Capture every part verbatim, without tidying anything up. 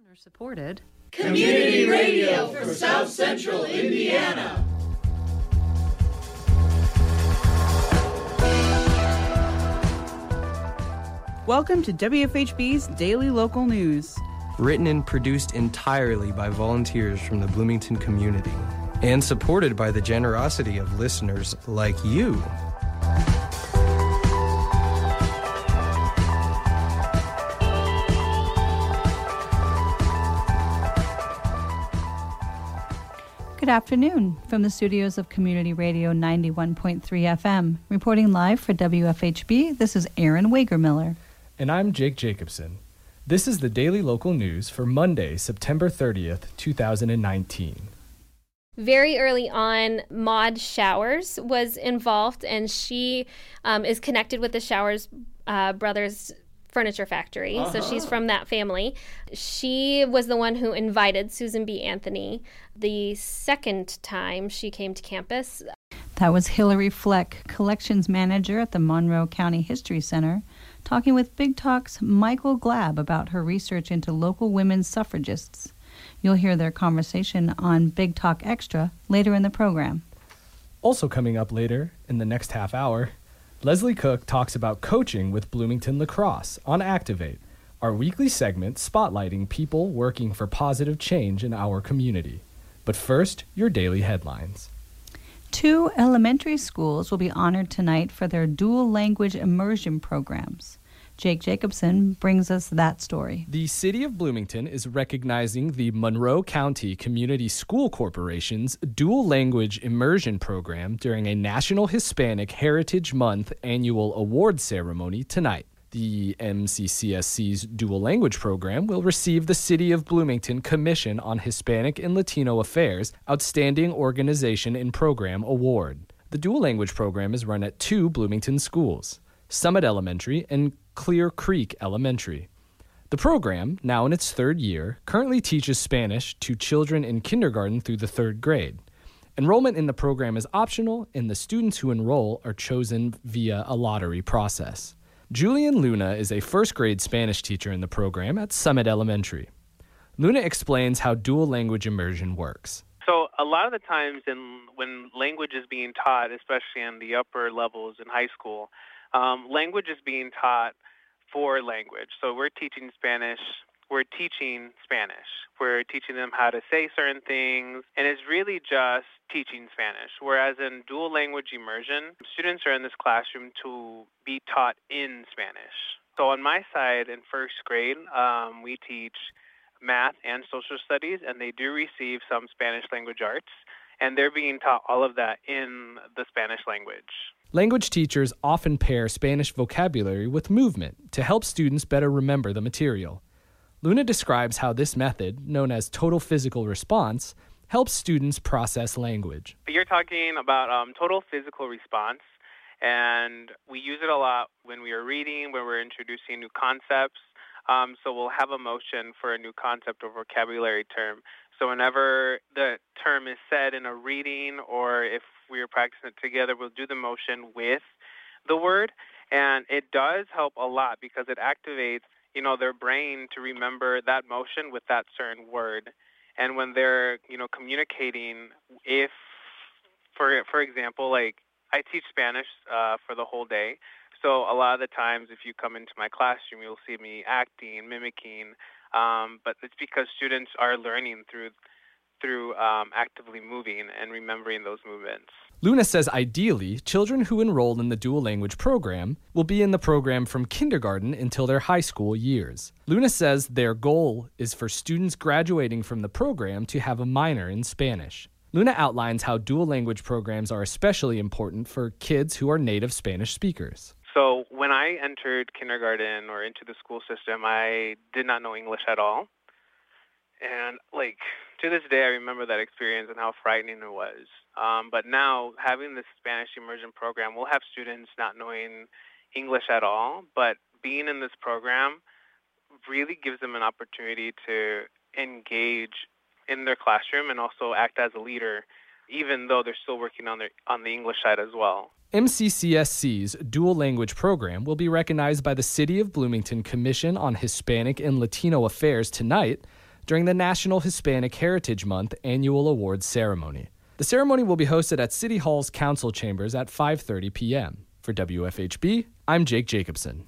Supported Community Radio for South Central Indiana. Welcome to W F H B's Daily Local News. Written and produced entirely by volunteers from the Bloomington community and supported by the generosity of listeners like you. Good afternoon from the studios of Community Radio ninety-one point three F M. Reporting live for W F H B, this is Aaron Wagermiller. And I'm Jake Jacobson. This is the Daily Local News for Monday, September thirtieth, two thousand nineteen. Very early on, Maud Showers was involved, and she um, is connected with the Showers uh, brothers furniture factory. Uh-huh. So she's from that family. She was the one who invited Susan B. Anthony the second time she came to campus. That was Hillary Fleck, collections manager at the Monroe County History Center, talking with Big Talk's Michael Glab about her research into local women's suffragists. You'll hear their conversation on Big Talk Extra later in the program. Also coming up later in the next half hour, Leslie Cook talks about coaching with Bloomington Lacrosse on Activate, our weekly segment spotlighting people working for positive change in our community. But first, your daily headlines. Two elementary schools will be honored tonight for their dual language immersion programs. Jake Jacobson brings us that story. The City of Bloomington is recognizing the Monroe County Community School Corporation's Dual Language Immersion Program during a National Hispanic Heritage Month annual award ceremony tonight. The M C C S C's Dual Language Program will receive the City of Bloomington Commission on Hispanic and Latino Affairs Outstanding Organization and Program Award. The Dual Language Program is run at two Bloomington schools, Summit Elementary and Clear Creek Elementary. The program, now in its third year, currently teaches Spanish to children in kindergarten through the third grade. Enrollment in the program is optional, and the students who enroll are chosen via a lottery process. Julian Luna is a first-grade Spanish teacher in the program at Summit Elementary. Luna explains how dual language immersion works. So a lot of the times in, when language is being taught, especially in the upper levels in high school, um, language is being taught for language. So we're teaching Spanish, we're teaching Spanish. We're teaching them how to say certain things, and it's really just teaching Spanish. Whereas in dual language immersion, students are in this classroom to be taught in Spanish. So on my side, in first grade, um, we teach math and social studies, and they do receive some Spanish language arts, and they're being taught all of that in the Spanish language. Language teachers often pair Spanish vocabulary with movement to help students better remember the material. Luna describes how this method, known as total physical response, helps students process language. You're talking about um, total physical response, and we use it a lot when we are reading, when we're introducing new concepts. Um, so we'll have a motion for a new concept or vocabulary term. So whenever the term is said in a reading, or if we're practicing it together, we'll do the motion with the word. And it does help a lot because it activates, you know, their brain to remember that motion with that certain word. And when they're, you know, communicating, if, for for example, like I teach Spanish uh, for the whole day. So a lot of the times if you come into my classroom, you'll see me acting, mimicking, um, but it's because students are learning through through um, actively moving and remembering those movements. Luna says ideally, children who enroll in the dual language program will be in the program from kindergarten until their high school years. Luna says their goal is for students graduating from the program to have a minor in Spanish. Luna outlines how dual language programs are especially important for kids who are native Spanish speakers. So when I entered kindergarten or into the school system, I did not know English at all. And, like, to this day, I remember that experience and how frightening it was. Um, but now, having this Spanish immersion program, we'll have students not knowing English at all, but being in this program really gives them an opportunity to engage in their classroom and also act as a leader, even though they're still working on, their, on the English side as well. M C C S C's dual language program will be recognized by the City of Bloomington Commission on Hispanic and Latino Affairs tonight during the National Hispanic Heritage Month annual awards ceremony. The ceremony will be hosted at City Hall's council chambers at five thirty p.m. For W F H B, I'm Jake Jacobson.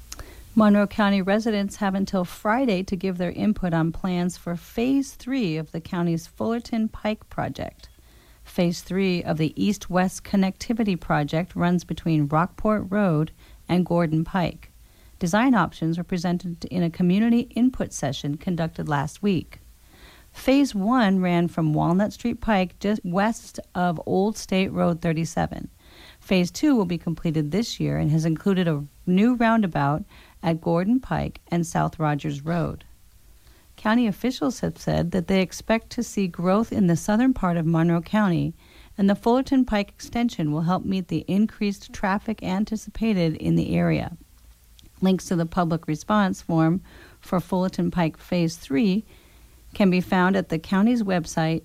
Monroe County residents have until Friday to give their input on plans for Phase three of the county's Fullerton Pike project. Phase three of the East-West Connectivity Project runs between Rockport Road and Gordon Pike. Design options were presented in a community input session conducted last week. Phase one ran from Walnut Street Pike just west of Old State Road thirty-seven. Phase two will be completed this year and has included a new roundabout at Gordon Pike and South Rogers Road. County officials have said that they expect to see growth in the southern part of Monroe County, and the Fullerton Pike extension will help meet the increased traffic anticipated in the area. Links to the public response form for Fullerton Pike Phase three can be found at the county's website,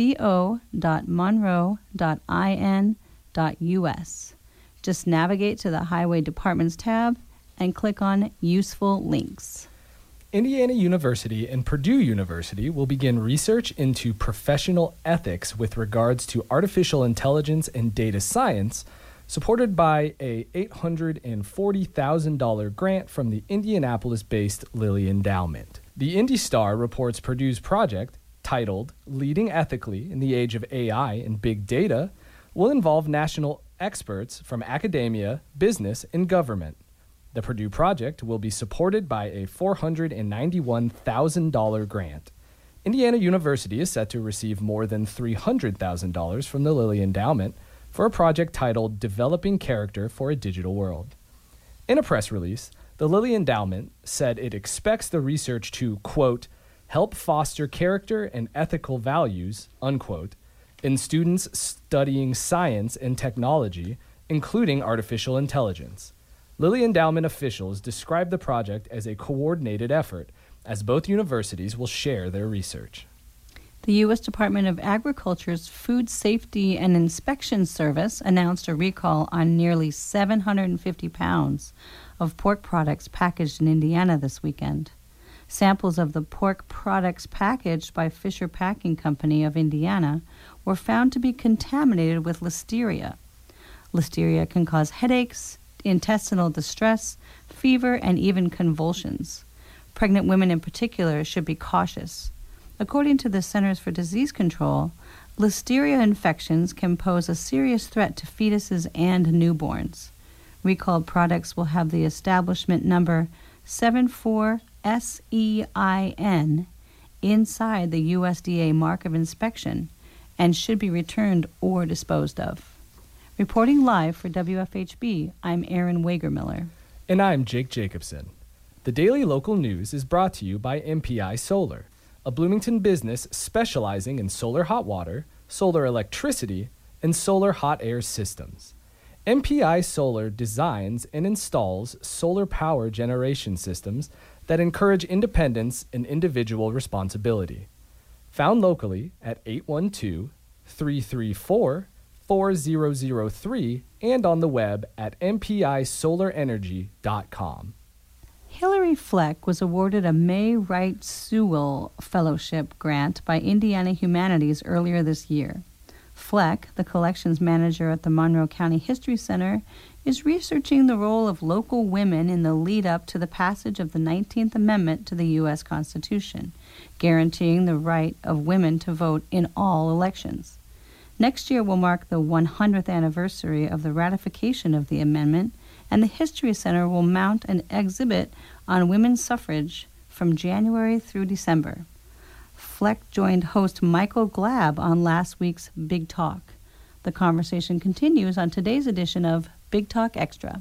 co dot monroe dot i n dot u s. Just navigate to the Highway Departments tab and click on Useful Links. Indiana University and Purdue University will begin research into professional ethics with regards to artificial intelligence and data science, supported by a eight hundred forty thousand dollars grant from the Indianapolis-based Lilly Endowment. The Indy Star reports Purdue's project, titled Leading Ethically in the Age of A I and Big Data, will involve national experts from academia, business, and government. The Purdue project will be supported by a four hundred ninety-one thousand dollars grant. Indiana University is set to receive more than three hundred thousand dollars from the Lilly Endowment for a project titled Developing Character for a Digital World. In a press release, the Lilly Endowment said it expects the research to, quote, help foster character and ethical values, unquote, in students studying science and technology, including artificial intelligence. Lilly Endowment officials described the project as a coordinated effort, as both universities will share their research. The U S Department of Agriculture's Food Safety and Inspection Service announced a recall on nearly seven hundred fifty pounds of pork products packaged in Indiana this weekend. Samples of the pork products packaged by Fisher Packing Company of Indiana were found to be contaminated with listeria. Listeria can cause headaches, intestinal distress, fever, and even convulsions. Pregnant women in particular should be cautious. According to the Centers for Disease Control, listeria infections can pose a serious threat to fetuses and newborns. Recalled products will have the establishment number seven four S E I N inside the U S D A mark of inspection and should be returned or disposed of. Reporting live for W F H B, I'm Erin Wagermiller. And I'm Jake Jacobson. The Daily Local News is brought to you by M P I Solar, a Bloomington business specializing in solar hot water, solar electricity, and solar hot air systems. M P I Solar designs and installs solar power generation systems that encourage independence and individual responsibility. Found locally at eight one two, three three four, four zero zero three and on the web at m p i solar energy dot com. Hillary Fleck was awarded a May Wright Sewell Fellowship grant by Indiana Humanities earlier this year. Fleck, the collections manager at the Monroe County History Center, is researching the role of local women in the lead-up to the passage of the nineteenth Amendment to the U S Constitution, guaranteeing the right of women to vote in all elections. Next year will mark the one hundredth anniversary of the ratification of the amendment, and the History Center will mount an exhibit on women's suffrage from January through December. Fleck joined host Michael Glab on last week's Big Talk. The conversation continues on today's edition of Big Talk Extra.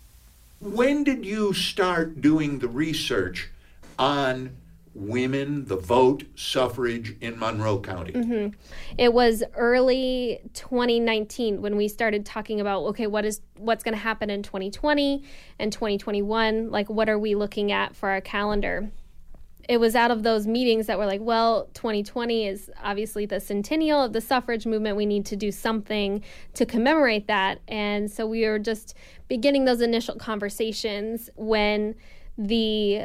When did you start doing the research on women, the vote, suffrage in Monroe County? Mm-hmm. It was early twenty nineteen when we started talking about, okay, what is what's going to happen in twenty twenty and twenty twenty-one? Like, what are we looking at for our calendar? It was out of those meetings that were like, well, twenty twenty is obviously the centennial of the suffrage movement. We need to do something to commemorate that. And so we were just beginning those initial conversations when the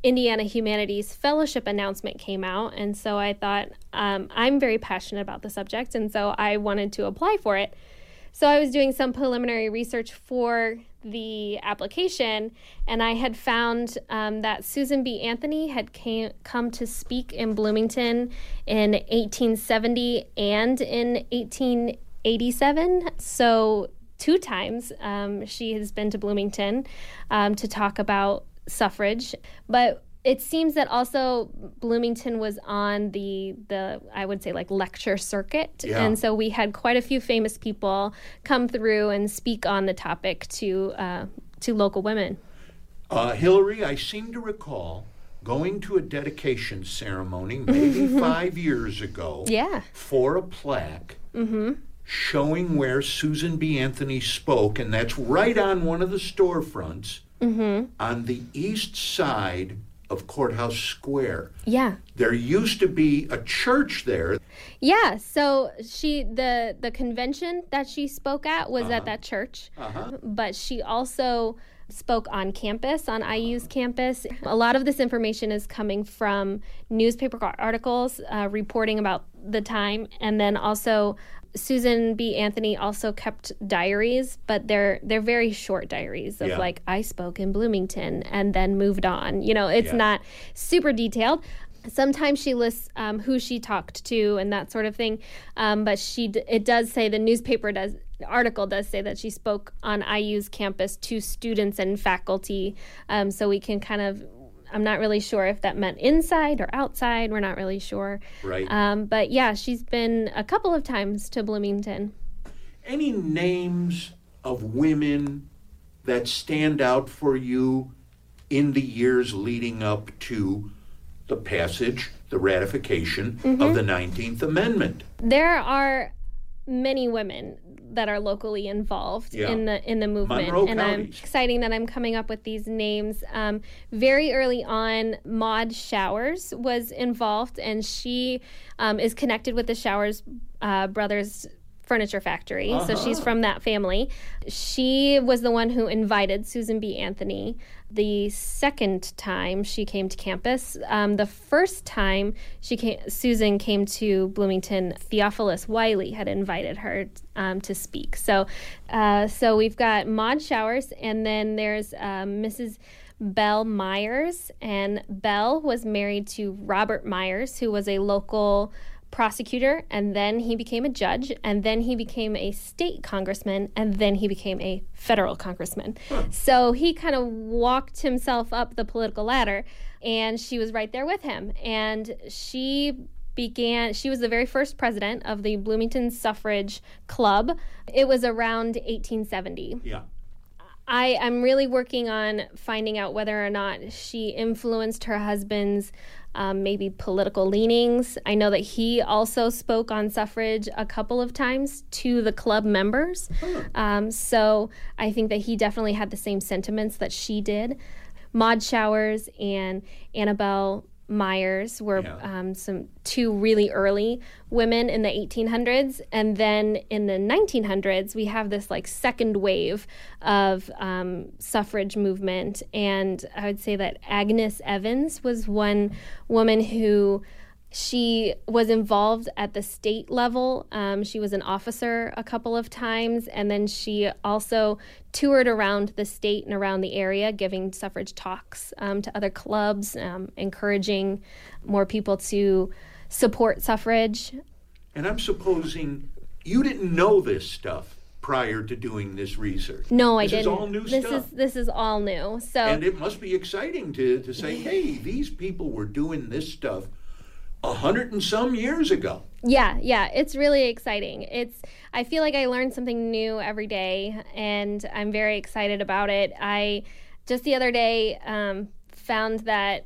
Indiana Humanities Fellowship announcement came out, and so I thought, um, I'm very passionate about the subject, and so I wanted to apply for it. So I was doing some preliminary research for the application, and I had found um, that Susan B. Anthony had came, come to speak in Bloomington in eighteen seventy and in eighteen eighty-seven. So two times um, she has been to Bloomington um, to talk about suffrage. But it seems that also Bloomington was on the, the I would say, like, lecture circuit. Yeah. And so we had quite a few famous people come through and speak on the topic to uh, to local women. Uh, Hillary, I seem to recall going to a dedication ceremony maybe five years ago Yeah. for a plaque Mm-hmm. showing where Susan B. Anthony spoke, and that's right on one of the storefronts Mm-hmm. on the east side of Courthouse Square. Yeah. There used to be a church there. Yeah, so she the the convention that she spoke at was Uh-huh. at that church, Uh-huh. but she also spoke on campus, on I U's campus. A lot of this information is coming from newspaper articles uh, reporting about the time, and then also Susan B. Anthony also kept diaries, but they're they're very short diaries of Yeah. like, I spoke in Bloomington and then moved on. You know, it's Yeah. not super detailed. Sometimes she lists um, who she talked to and that sort of thing, um, but she d- it does say, the newspaper does the article does say that she spoke on I U's campus to students and faculty. Um, so we can kind of, I'm not really sure if that meant inside or outside. We're not really sure. Right. Um, but yeah, she's been a couple of times to Bloomington. Any names of women that stand out for you in the years leading up to the passage, the ratification Mm-hmm. of the nineteenth Amendment? There are many women that are locally involved Yeah. in the in the movement, Monroe and I'm counties. exciting that I'm coming up with these names. Um, very early on, Maud Showers was involved, and she um, is connected with the Showers uh, brothers furniture factory. So she's from that family. She was the one who invited Susan B. Anthony the second time she came to campus. Um, the first time she came, Susan came to Bloomington, Theophilus Wiley had invited her um, to speak. So, uh, so we've got Maud Showers, and then there's um, Missus Belle Myers, and Belle was married to Robert Myers, who was a local prosecutor, and then he became a judge, and then he became a state congressman, and then he became a federal congressman. Huh. So he kind of walked himself up the political ladder, and she was right there with him. And she began, she was the very first president of the Bloomington Suffrage Club. It was around eighteen seventy. Yeah. I, I'm really working on finding out whether or not she influenced her husband's um, maybe political leanings. I know that he also spoke on suffrage a couple of times to the club members. Huh. Um, so I think that he definitely had the same sentiments that she did. Maud Showers and Annabelle Myers were Yeah. um, some two really early women in the eighteen hundreds, and then in the nineteen hundreds we have this like second wave of um, suffrage movement, and I would say that Agnes Evans was one woman who she was involved at the state level. Um, she was an officer a couple of times, and then she also toured around the state and around the area giving suffrage talks um, to other clubs, um, encouraging more people to support suffrage. And I'm supposing you didn't know this stuff prior to doing this research. No, I this didn't. This is all new this stuff. Is, this is all new. So, and it must be exciting to, to say, hey, these people were doing this stuff a hundred and some years ago. Yeah, yeah, it's really exciting. It's I feel like I learn something new every day, and I'm very excited about it. I just the other day um, found that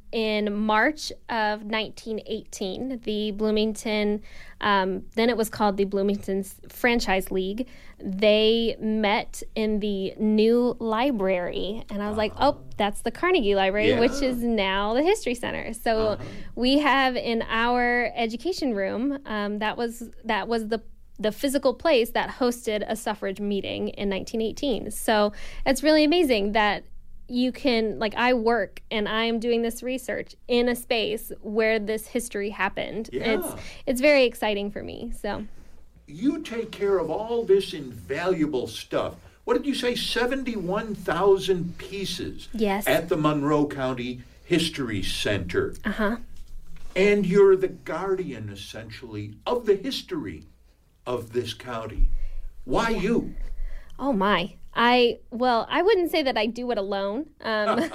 in March of nineteen eighteen, the Bloomington, um, then it was called the Bloomington Franchise League, they met in the new library. And I was like, oh, that's the Carnegie Library, Yeah. which is now the History Center. So Uh-huh. we have in our education room, um, that was that was the the physical place that hosted a suffrage meeting in nineteen eighteen. So it's really amazing that you can, like, I work and I'm doing this research in a space where this history happened. Yeah. It's it's very exciting for me. So you take care of all this invaluable stuff. What did you say, seventy-one thousand pieces yes. at the Monroe County History Center. Uh-huh. And you're the guardian, essentially, of the history of this county. Why you? Oh, my. I, well, I wouldn't say that I do it alone. Um,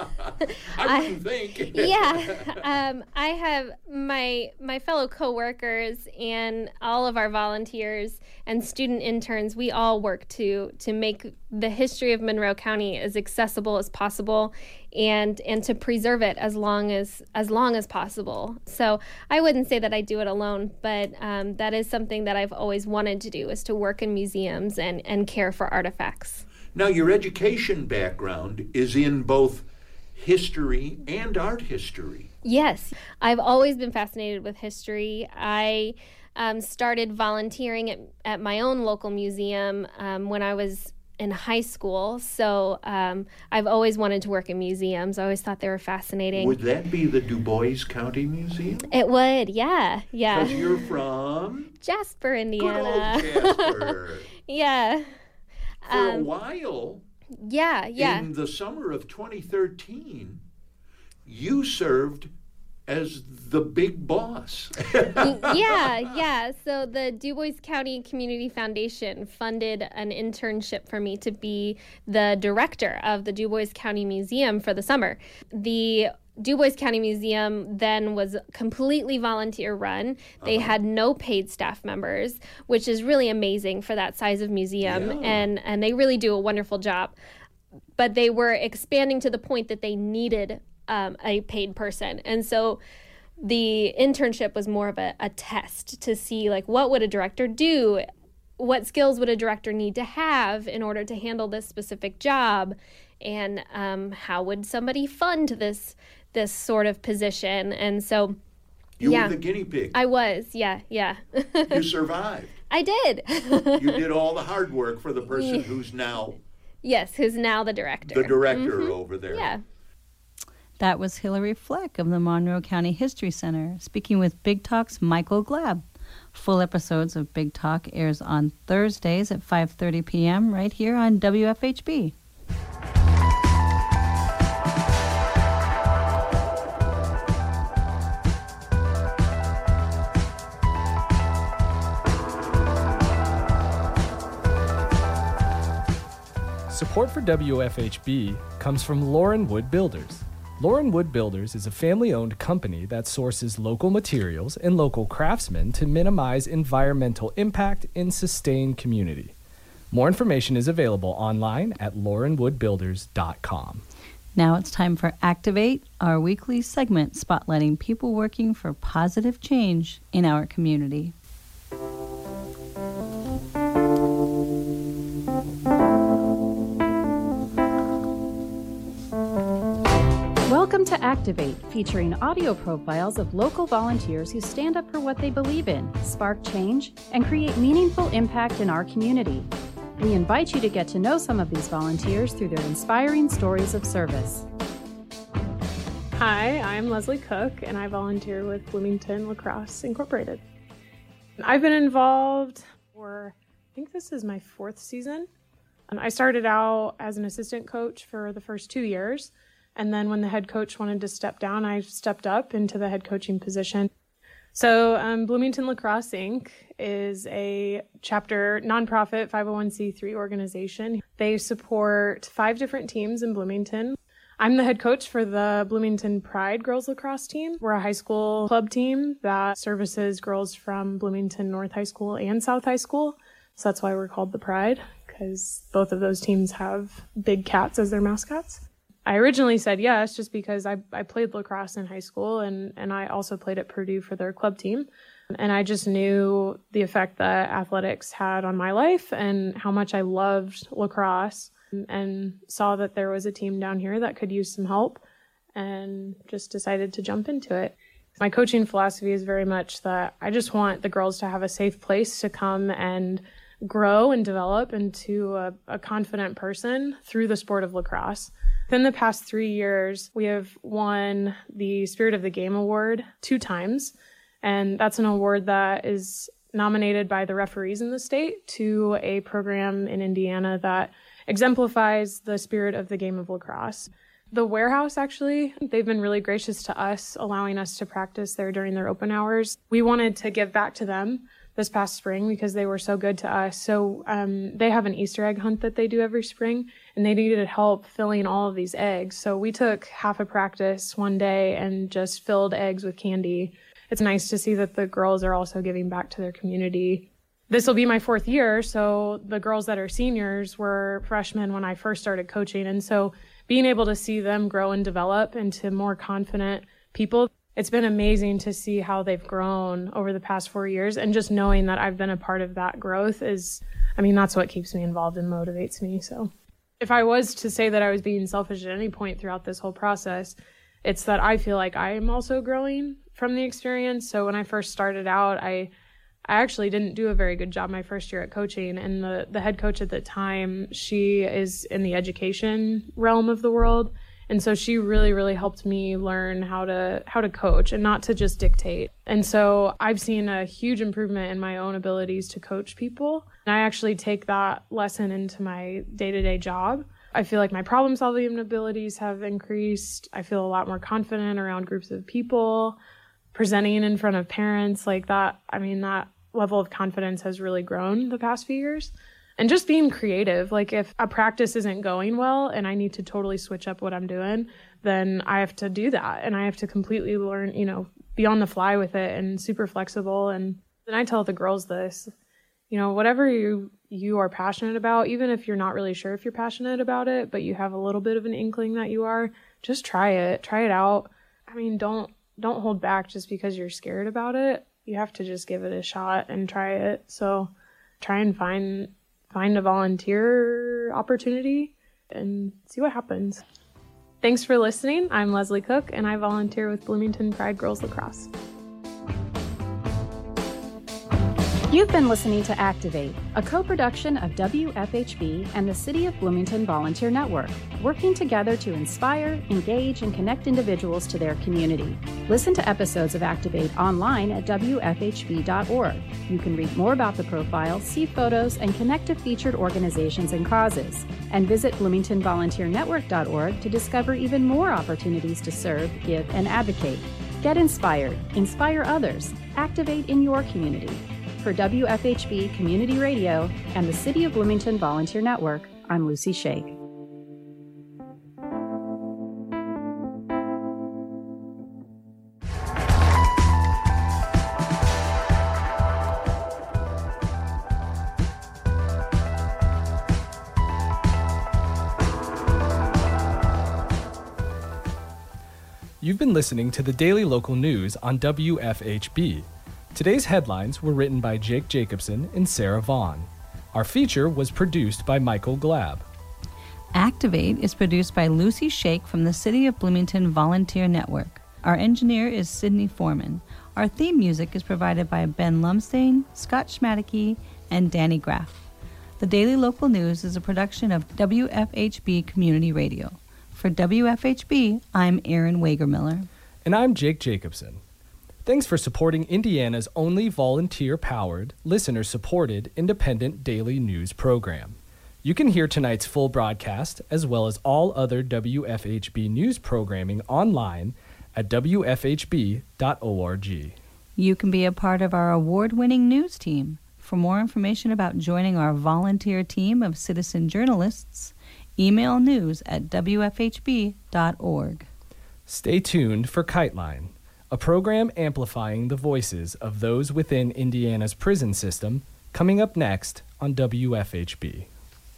I wouldn't think. yeah. Um, I have my my fellow coworkers and all of our volunteers and student interns. We all work to to make the history of Monroe County as accessible as possible, and and to preserve it as long as as long as possible. So I wouldn't say that I do it alone, but um, that is something that I've always wanted to do, is to work in museums and and care for artifacts. Now, your education background is in both history and art history. Yes, I've always been fascinated with history. I um, started volunteering at, at my own local museum um, when I was in high school. So um, I've always wanted to work in museums. I always thought they were fascinating. Would that be the Du Bois County Museum? It would, yeah, yeah. Because you're from? Jasper, Indiana. Good old Jasper. yeah. For um, a while, yeah, yeah. in the summer of twenty thirteen, you served as the big boss. yeah, yeah. So the Du Bois County Community Foundation funded an internship for me to be the director of the Du Bois County Museum for the summer. The Du Bois County Museum then was completely volunteer run. They uh-huh. had no paid staff members, which is really amazing for that size of museum. Yeah. And, and they really do a wonderful job. But they were expanding to the point that they needed um, a paid person. And so the internship was more of a, a test to see, like, what would a director do? What skills would a director need to have in order to handle this specific job? And um, how would somebody fund this this sort of position? And so, you yeah. were the guinea pig. I was, yeah, yeah. You survived. I did. You did all the hard work for the person who's now... Yes, who's now the director. The director mm-hmm. over there. Yeah. That was Hillary Fleck of the Monroe County History Center, speaking with Big Talk's Michael Glab. Full episodes of Big Talk airs on Thursdays at five thirty p.m. right here on W F H B. Support for W F H B comes from Lauren Wood Builders. Lauren Wood Builders is a family-owned company that sources local materials and local craftsmen to minimize environmental impact and sustain community. More information is available online at lauren wood builders dot com. Now it's time for Activate, our weekly segment spotlighting people working for positive change in our community. Welcome to Activate, featuring audio profiles of local volunteers who stand up for what they believe in, spark change, and create meaningful impact in our community. We invite you to get to know some of these volunteers through their inspiring stories of service. Hi, I'm Leslie Cook, and I volunteer with Bloomington Lacrosse Incorporated. I've been involved for, I think this is my fourth season. I started out as an assistant coach for the first two years. And then when the head coach wanted to step down, I stepped up into the head coaching position. So um, Bloomington Lacrosse Incorporated is a chapter nonprofit five oh one c three organization. They support five different teams in Bloomington. I'm the head coach for the Bloomington Pride girls lacrosse team. We're a high school club team that services girls from Bloomington North High School and South High School. So that's why we're called the Pride, because both of those teams have big cats as their mascots. I originally said yes just because I, I played lacrosse in high school, and, and I also played at Purdue for their club team. And I just knew the effect that athletics had on my life and how much I loved lacrosse, and, and saw that there was a team down here that could use some help, and just decided to jump into it. My coaching philosophy is very much that I just want the girls to have a safe place to come and grow and develop into a, a confident person through the sport of lacrosse. Within the past three years, we have won the Spirit of the Game Award two times, and that's an award that is nominated by the referees in the state to a program in Indiana that exemplifies the spirit of the game of lacrosse. The warehouse, actually, they've been really gracious to us, allowing us to practice there during their open hours. We wanted to give back to them this past spring because they were so good to us. So um, they have an Easter egg hunt that they do every spring, and they needed help filling all of these eggs. So we took half a practice one day and just filled eggs with candy. It's nice to see that the girls are also giving back to their community. This will be my fourth year, so the girls that are seniors were freshmen when I first started coaching. And so being able to see them grow and develop into more confident people, it's been amazing to see how they've grown over the past four years. And just knowing that I've been a part of that growth is, I mean, that's what keeps me involved and motivates me. So if I was to say that I was being selfish at any point throughout this whole process, it's that I feel like I am also growing from the experience. So when I first started out, I I actually didn't do a very good job my first year at coaching, and the, the head coach at the time, she is in the education realm of the world, and so she really, really helped me learn how to how to coach and not to just dictate. And so I've seen a huge improvement in my own abilities to coach people, and I actually take that lesson into my day-to-day job. I feel like my problem-solving abilities have increased. I feel a lot more confident around groups of people, presenting in front of parents like that. I mean, that level of confidence has really grown the past few years. And just being creative, like if a practice isn't going well and I need to totally switch up what I'm doing, then I have to do that. And I have to completely learn, you know, be on the fly with it and super flexible. And then I tell the girls this, you know, whatever you, you are passionate about, even if you're not really sure if you're passionate about it, but you have a little bit of an inkling that you are, just try it, try it out. I mean, don't, don't hold back just because you're scared about it. You have to just give it a shot and try it. So try and find find a volunteer opportunity and see what happens. Thanks for listening. I'm Leslie Cook, and I volunteer with Bloomington Pride Girls Lacrosse. You've been listening to Activate, a co-production of W F H B and the City of Bloomington Volunteer Network, working together to inspire, engage, and connect individuals to their community. Listen to episodes of Activate online at W F H B dot org. You can read more about the profile, see photos, and connect to featured organizations and causes. And visit Bloomington Volunteer Network dot org to discover even more opportunities to serve, give, and advocate. Get inspired, inspire others, activate in your community. For W F H B Community Radio and the City of Bloomington Volunteer Network, I'm Lucy Shake. You've been listening to the Daily Local News on W F H B. Today's headlines were written by Jake Jacobson and Sarah Vaughn. Our feature was produced by Michael Glab. Activate is produced by Lucy Shake from the City of Bloomington Volunteer Network. Our engineer is Sydney Foreman. Our theme music is provided by Ben Lumsdain, Scott Schmadeke, and Danny Graff. The Daily Local News is a production of W F H B Community Radio. For W F H B, I'm Erin Wagermiller. And I'm Jake Jacobson. Thanks for supporting Indiana's only volunteer-powered, listener-supported, independent daily news program. You can hear tonight's full broadcast, as well as all other W F H B news programming online at W F H B dot org. You can be a part of our award-winning news team. For more information about joining our volunteer team of citizen journalists, email news at W F H B dot org. Stay tuned for KiteLine, a program amplifying the voices of those within Indiana's prison system, coming up next on W F H B.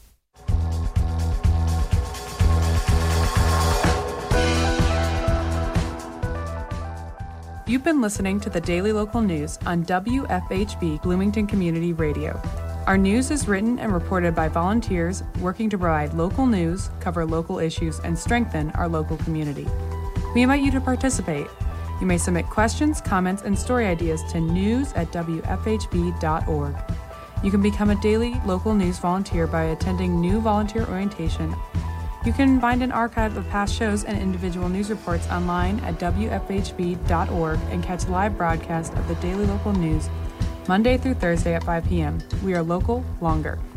You've been listening to the Daily Local News on W F H B Bloomington Community Radio. Our news is written and reported by volunteers working to provide local news, cover local issues, and strengthen our local community. We invite you to participate. You may submit questions, comments, and story ideas to news at W F H B dot org. You can become a daily local news volunteer by attending new volunteer orientation You can find an archive of past shows and individual news reports online at W F H B dot org and catch live broadcasts of the Daily Local News Monday through Thursday at five p.m. We are local longer.